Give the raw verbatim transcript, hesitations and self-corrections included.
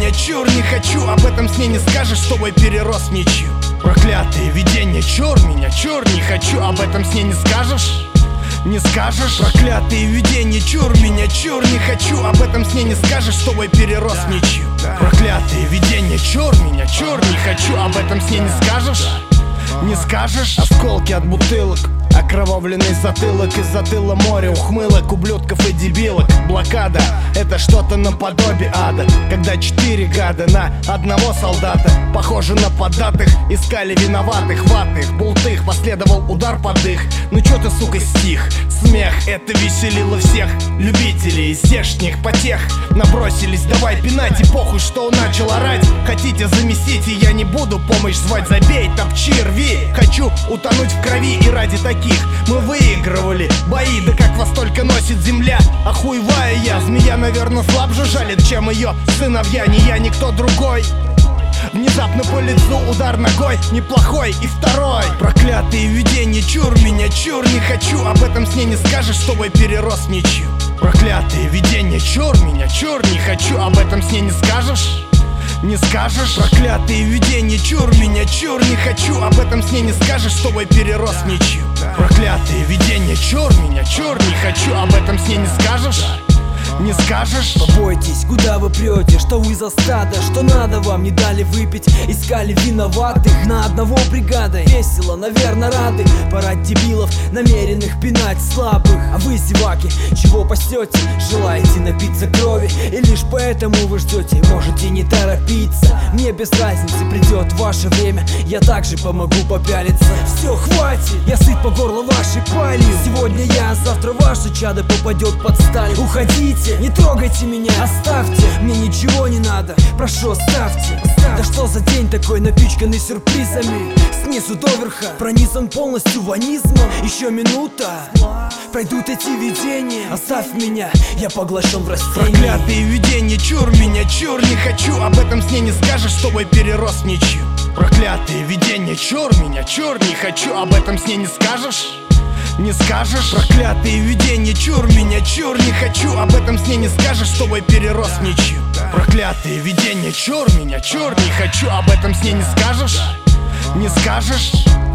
меня, чур, не хочу. Об этом с ней не скажешь, с тобой перерос ничью. Проклятые видения, чур меня, чур, не хочу. Об этом с ней не скажешь, не скажешь. Проклятые видения, чур меня, чур, не хочу. Об этом с ней не скажешь, с тобой перерос ничью. Проклятые видения, чур меня, чур, не хочу. Об этом с ней не скажешь, не скажешь. Осколки от бутылок, окровавленный затылок, из затыла море ухмылок, ублюдков и дебилок. Блокада — это что-то наподобие ада, когда четыре гада на одного солдата. Похоже на поддатых, искали виноватых, ватных, бултых. Последовал удар под их. Ну чё ты, сука, стих? Смех — это веселило всех любителей здешних потех. Набросились, давай пинать, и похуй, что он начал орать. Хотите, замесите, я не буду помощь звать. Забей, топчи, рви. Хочу утонуть в крови, и ради таких мы выигрывали бои. Да как вас только носит земля, охуевая я. Змея, наверное, слабже жалит, чем ее сыновья. Не я, никто другой. Внезапно по лицу удар ногой, неплохой. И второй. Проклятые видения, чур меня, чур, не хочу. Об этом с ней не скажешь, с тобой перерос ничью. Проклятые видения, чур меня, чур, не хочу. Об этом с ней не скажешь, не скажешь. Проклятые видения, чур меня, чур, не хочу. Об этом с ней не скажешь, с тобой перерос ничью. Проклятые видения, чур меня, чур, не хочу. Об этом с ней не скажешь, не скажешь. Побойтесь, куда вы прете, что вы за стадо, что надо вам, не дали выпить, искали виноватых. На одного бригада, весело, наверное, рады. Парад дебилов, намеренных пинать слабых. А вы, зеваки, чего пасете? Желаете напиться крови, и лишь поэтому вы ждете? Можете не торопиться, мне без разницы, придет ваше время, я также помогу попялиться. Все, хватит, я сыт по горло вашей палью. Сегодня я, завтра ваше чадо попадет под сталь. Уходите, не трогайте меня, оставьте, мне ничего не надо, прошу, оставьте. Да что за день такой, напичканный сюрпризами, снизу доверха, пронизан полностью ванизмом. Еще минута, пройдут эти видения, оставь меня, я поглощен в растении. Проклятые видения, чур меня, чур, не хочу. Об этом с ней не скажешь, с тобой перерос ничью. Проклятые видения, чур меня, чур, не хочу. Об этом с ней не скажешь, не скажешь. Проклятые видения, чур меня, чур, не хочу. Об этом с ней не скажешь, с тобой перерос ничью. Проклятые видения, чур меня, чур, не хочу. Об этом с ней не скажешь, не скажешь.